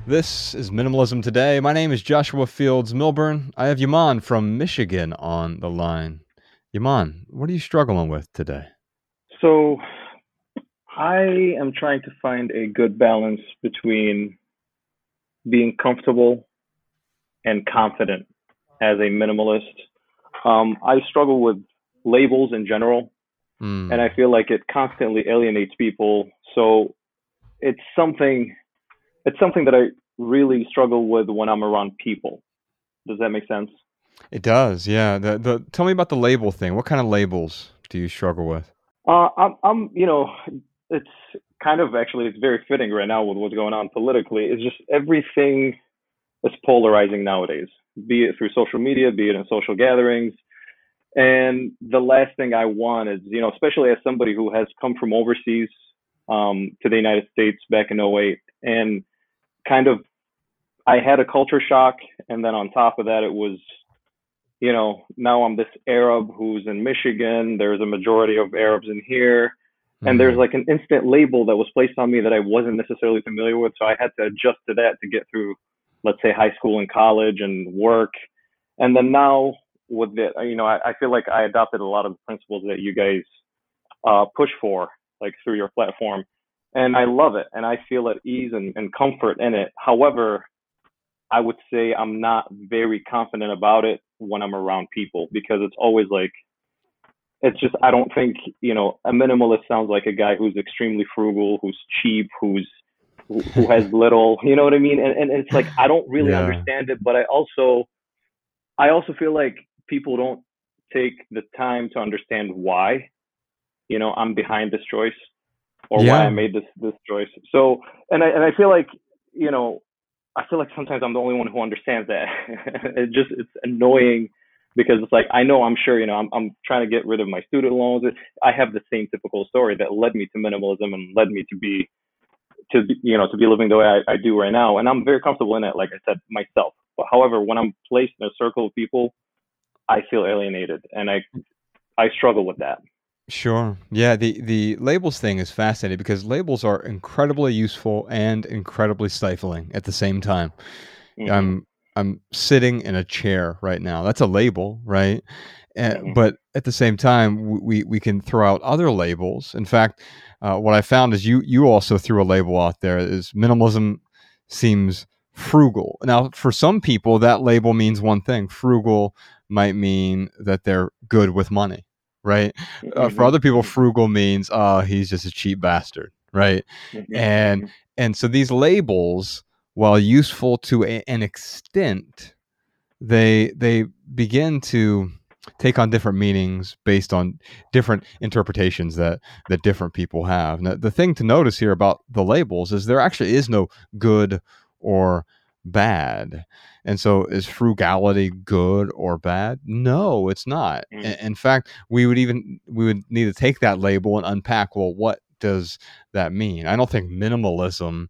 This is Minimalism Today. My name is Joshua Fields Milburn. I have Yaman from Michigan on the line. Yaman, what are you struggling with today? So I am trying to find a good balance between being comfortable and confident as a minimalist. I struggle with labels in general, and I Hmm. feel like it constantly alienates people. So it's something it's something that I really struggle with when I'm around people. Does that make sense? It does, yeah. Tell me about the label thing. What kind of labels do you struggle with? It's kind of actually it's very fitting right now with what's going on politically. It's just everything is polarizing nowadays, be it through social media, be it in social gatherings. And the last thing I want is, especially as somebody who has come from overseas to the United States back in '08, and kind of I had a culture shock. And then on top of that, it was, now I'm this Arab who's in Michigan. There's a majority of Arabs in here. And there's Hmm. like an instant label that was placed on me that I wasn't necessarily familiar with. So I had to adjust to that to get through, let's say, high school and college and work. And then now with it, I feel like I adopted a lot of the principles that you guys push for, like through your platform. And I love it. And I feel at ease and comfort in it. However, I would say I'm not very confident about it when I'm around people because it's always like, it's just, I don't think, a minimalist sounds like a guy who's extremely frugal, who's cheap, who has little, you know what I mean? And it's like, I don't really Yeah. understand it, but I also feel like people don't take the time to understand why, I'm behind this choice or why I Yeah. made this choice. So, and I feel like, you know, I feel like sometimes I'm the only one who understands that. It's annoying because it's like I know I'm sure I'm trying to get rid of my student loans. I have the same typical story that led me to minimalism and led me to be living the way I do right now, and I'm very comfortable in it. Like I said, myself. But however, when I'm placed in a circle of people, I feel alienated, and I struggle with that. Sure. Yeah, the labels thing is fascinating because labels are incredibly useful and incredibly stifling at the same time. Mhm. I'm I'm sitting in a chair right now. That's a label, right? Mhm. But at the same time, we can throw out other labels. In fact, what I found is you also threw a label out there is minimalism seems frugal. Now, for some people, that label means one thing. Frugal might mean that they're good with money, right? For Mhm. other people, Mhm. frugal means he's just a cheap bastard, right? Mhm. And Mhm. and so these labels, while useful to an extent, they begin to take on different meanings based on different interpretations that different people have. Now, the thing to notice here about the labels is there actually is no good or bad. And so is frugality good or bad? No, it's not. Mhm. In fact, we would need to take that label and unpack, well, what does that mean? I don't think minimalism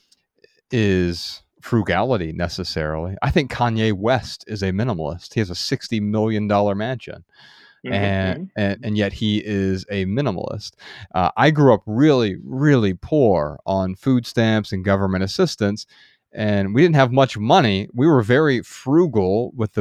is frugality necessarily. I think Kanye West is a minimalist. He has a $60 million mansion, Mhm. and, Mhm. and yet he is a minimalist. I grew up really, really poor on food stamps and government assistance, and we didn't have much money. We were very frugal with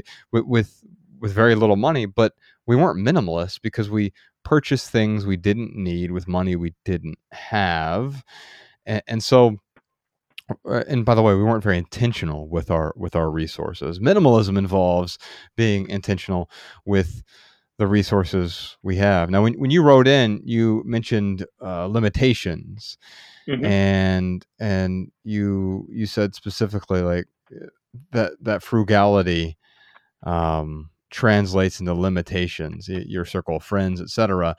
with very little money, but we weren't minimalists because we purchased things we didn't need with money we didn't have, and so and by the way, we weren't very intentional with our resources. Minimalism involves being intentional with the resources we have. Now, when you wrote in, you mentioned limitations, Mhm. and you said specifically like that frugality translates into limitations, your circle of friends, etc.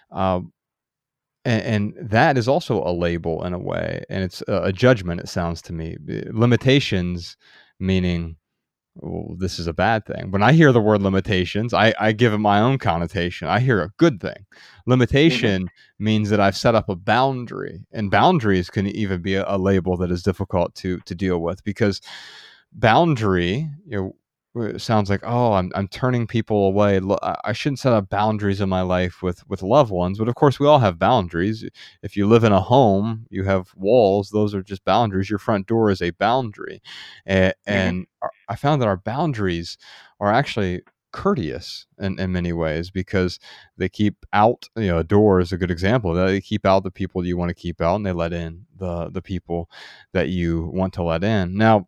And that is also a label in a way, and it's a judgment. It sounds to me, limitations meaning, well, this is a bad thing. When I hear the word limitations, I give it my own connotation. I hear a good thing. Mhm. Limitation means that I've set up a boundary, and boundaries can even be a label that is difficult to deal with because boundary, it sounds like, oh, I'm turning people away. I shouldn't set up boundaries in my life with loved ones, but of course we all have boundaries. If you live in a home, you have walls; those are just boundaries. Your front door is a boundary, Hmm. and I found that our boundaries are actually courteous in many ways because they keep out. A door is a good example of that. They keep out the people you want to keep out, and they let in the people that you want to let in. Now,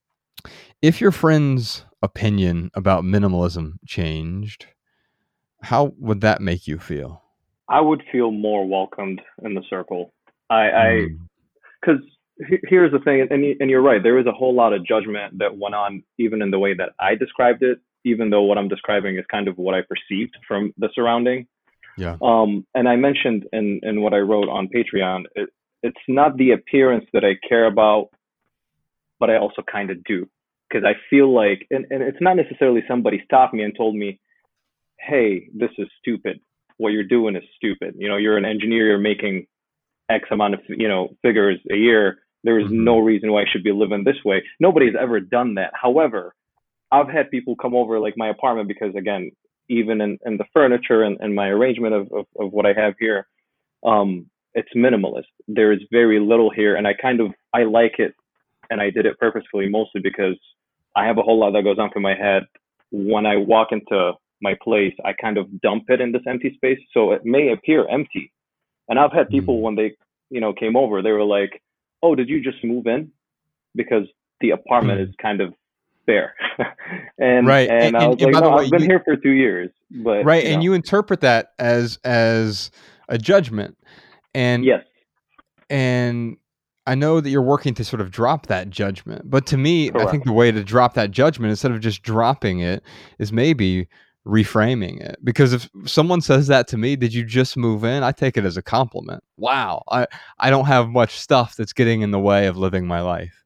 if your friend's opinion about minimalism changed, how would that make you feel? I would feel more welcomed in the circle. I Mm, because here's the thing, and you're right. There is a whole lot of judgment that went on, even in the way that I described it. Even though what I'm describing is kind of what I perceived from the surrounding. yeah. And I mentioned in what I wrote on Patreon, it's not the appearance that I care about, but I also kind of do. Because I feel like, and it's not necessarily somebody stopped me and told me, hey, this is stupid. What you're doing is stupid. You're an engineer, you're making X amount of, figures a year. There is Hmm. no reason why I should be living this way. Nobody's ever done that. However, I've had people come over like my apartment because again, even in the furniture and my arrangement of what I have here, it's minimalist. There is very little here, and I like it, and I did it purposefully, mostly because I have a whole lot that goes on through my head. When I walk into my place, I kind of dump it in this empty space, so it may appear empty. And I've had people Mm. when they came over, they were like, "Oh, did you just move in?" Because the apartment is kind of bare. and Right. And, and I and, was and like, by the "No, way, I've been here for 2 years." But right. And you interpret that as a judgment. And, yes, and I know that you're working to sort of drop that judgment. But to me, I think correct. the way to drop that judgment instead of just dropping it is maybe reframing it. Because if someone says that to me, did you just move in? I take it as a compliment. Wow. I don't have much stuff that's getting in the way of living my life.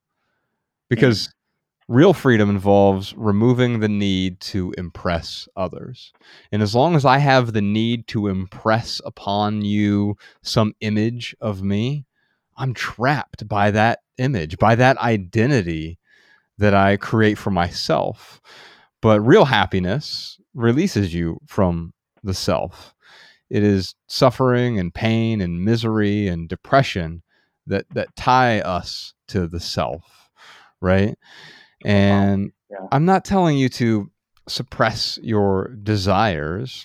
Mm, Because real freedom involves removing the need to impress others. And as long as I have the need to impress upon you some image of me, I'm trapped by that image, by that identity that I create for myself. But real happiness releases you from the self. It is suffering and pain and misery and depression that tie us to the self, right? profound. And Yeah. I'm not telling you to suppress your desires,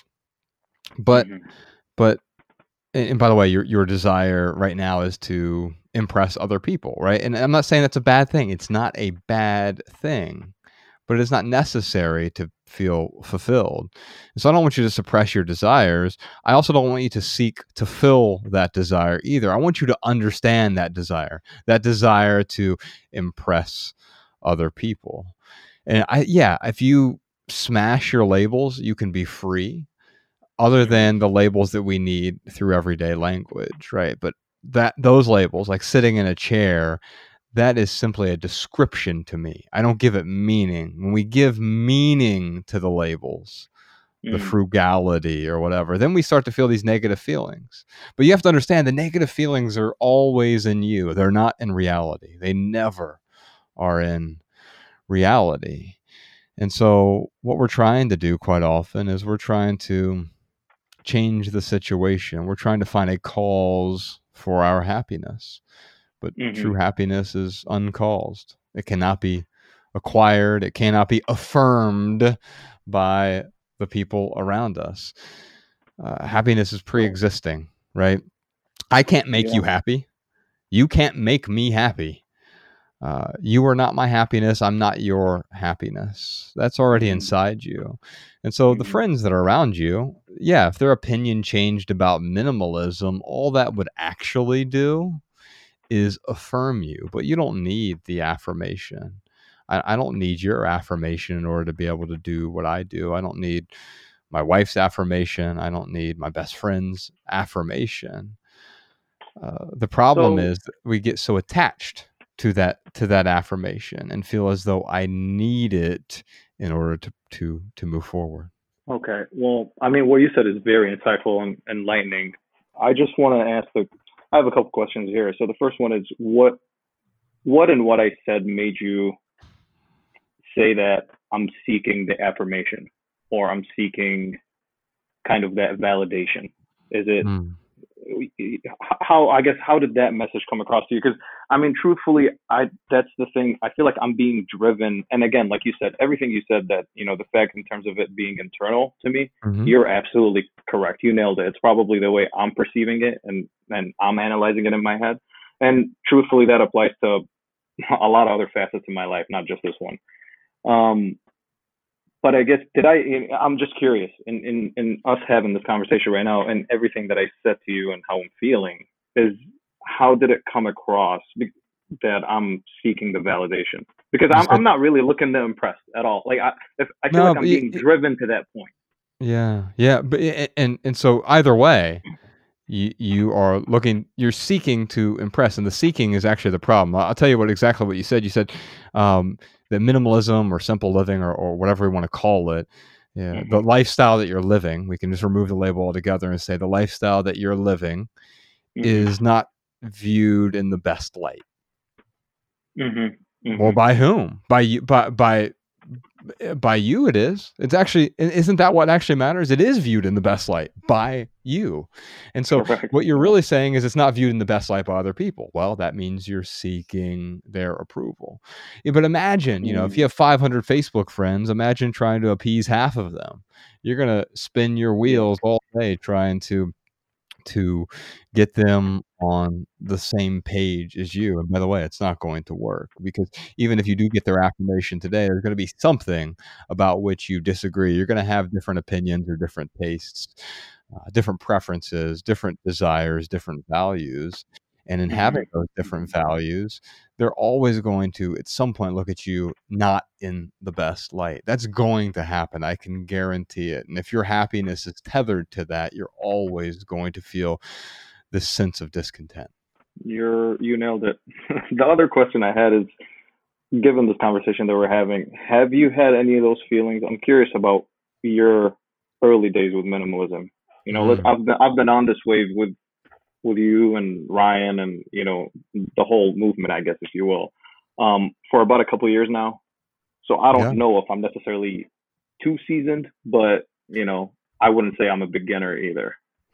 but Hmm. but and by the way, your desire right now is to impress other people, right? And I'm not saying that's a bad thing. It's not a bad thing, but it is not necessary to feel fulfilled. And so I don't want you to suppress your desires. I also don't want you to seek to fill that desire either. I want you to understand that desire to impress other people. And if you smash your labels, you can be free, other Hmm. than the labels that we need through everyday language, right? But that those labels, like sitting in a chair, that is simply a description to me. I don't give it meaning. When we give meaning to the labels, the Mm. frugality or whatever, then we start to feel these negative feelings. But you have to understand the negative feelings are always in you. They're not in reality. They never are in reality. And so, what we're trying to do quite often is we're trying to change the situation. We're trying to find a cause for our happiness. But Hmm. true happiness is uncaused. It cannot be acquired, it cannot be affirmed by the people around us. Happiness is pre So existing, right? I can't make yeah. you happy. You can't make me happy. You are not my happiness. I'm not your happiness. That's already Hmm. inside you. And so the Hmm. friends that are around you, yeah, if their opinion changed about minimalism, all that would actually do is affirm you. But you don't need the affirmation. I don't need your affirmation in order to be able to do what I do. I don't need my wife's affirmation. I don't need my best friend's affirmation. The problem So is that we get so attached to that affirmation and feel as though I need it in order to move forward. okay. Well, I mean, what you said is very insightful and enlightening. I just want to ask I have a couple questions here. So the first one is what and what I said made you say that? I'm seeking the affirmation or I'm seeking kind of that validation? Is it Mm. how, I guess, how did that message come across to you? Because I mean, truthfully, I that's the thing. I feel like I'm being driven, and again, like you said, everything you said, that the fact in terms of it being internal to me, Hmm. you're absolutely correct. You nailed it. It's probably the way I'm perceiving it, and I'm analyzing it in my head. And truthfully, that applies to a lot of other facets in my life, not just this one. Um, but I guess did I? I'm just curious in us having this conversation right now, and everything that I said to you and how I'm feeling is, how did it come across that I'm seeking the validation? Because You I'm said not really looking to impress at all. Like if I feel no, like but I'm being driven to that point. yeah, yeah, but and so either way, you are looking, you're seeking to impress, and the seeking is actually the problem. I'll tell you exactly what you said. You said um, that minimalism or simple living or whatever we want to call it, yeah, the Hmm. lifestyle that you're living, we can just remove the label altogether and say the lifestyle that you're living Hmm. is not viewed in the best light. Hmm. Well, Hmm. by whom? By you? By you it is. It's actually, isn't that what actually matters? It is viewed in the best light by you. And so Correct. what you're Yeah. really saying is it's not viewed in the best light by other people. Well, that means you're seeking their approval. Yeah, but imagine, if you Mm. have 500 Facebook friends, imagine trying to appease half of them. You're going to spin your Yeah. wheels all day trying to get them on the same page as you. And by the way, it's not going to work, because even if you do get their affirmation today, there's going to be something about which you disagree. You're going to have different opinions or different tastes, different preferences, different desires, different values. And in having Hmm. those different values, they're always going to, at some point, look at you not in the best light. That's going to happen. I can guarantee it. And if your happiness is tethered to that, you're always going to feel this sense of discontent. You nailed it. The other question I had is, given this conversation that we're having, have you had any of those feelings? I'm curious about your early days with minimalism. Mm, I've been on this wave with you and Ryan and the whole movement, I guess, if you will, for about a couple of years now. So I don't yeah. know if I'm necessarily too seasoned, but I wouldn't say I'm a beginner either.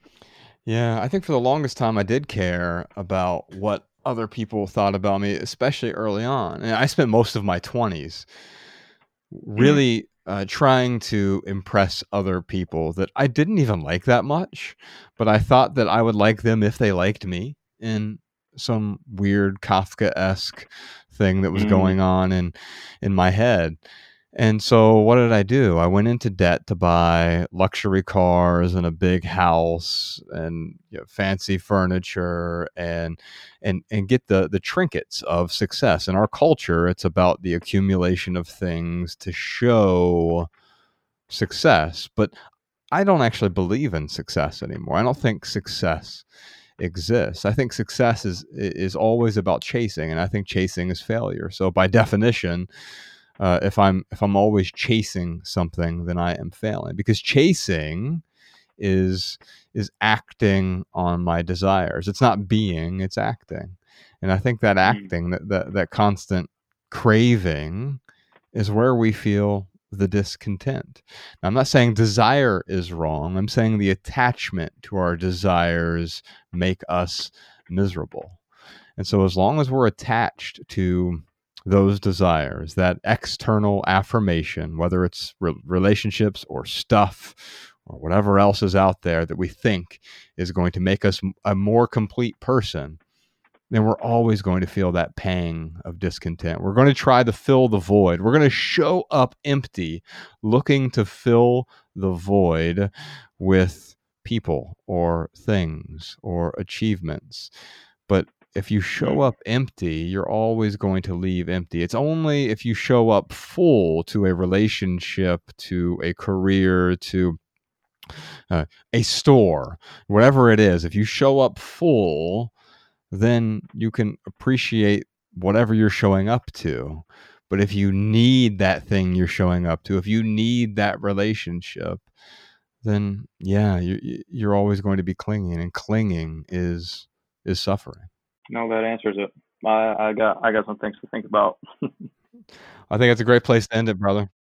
Yeah. I think for the longest time, I did care about what other people thought about me, especially early on. And I spent most of my 20s Mm. really trying to impress other people that I didn't even like that much, but I thought that I would like them if they liked me, in some weird Kafka esque thing that was Mm. going on in my head. And so what did I do? I went into debt to buy luxury cars and a big house and fancy furniture and get the trinkets of success. In our culture, it's about the accumulation of things to show success, but I don't actually believe in success anymore. I don't think success exists. I think success is always about chasing, and I think chasing is failure. So by definition, if I'm always chasing something, then I am failing, because chasing is is acting on my desires. It's not being, it's acting. And I think that Mm. acting, that constant craving, is where we feel the discontent. Now, I'm not saying desire is wrong. I'm saying the attachment to our desires make us miserable. And so, as long as we're attached to those desires, that external affirmation, whether it's relationships or stuff or whatever else is out there that we think is going to make us a more complete person, then we're always going to feel that pang of discontent. We're going to try to fill the void. We're going to show up empty, looking to fill the void with people or things or achievements. But if you show Mm. up empty, you're always going to leave empty. It's only if you show up full to a relationship, to a career, to a store, whatever it is, if you show up full, then you can appreciate whatever you're showing up to. But if you need that thing you're showing up to, if you need that relationship, then yeah, you're always going to be clinging, and clinging is suffering. No, that answers it. I got some things to think about. I think it's a great place to end it, brother.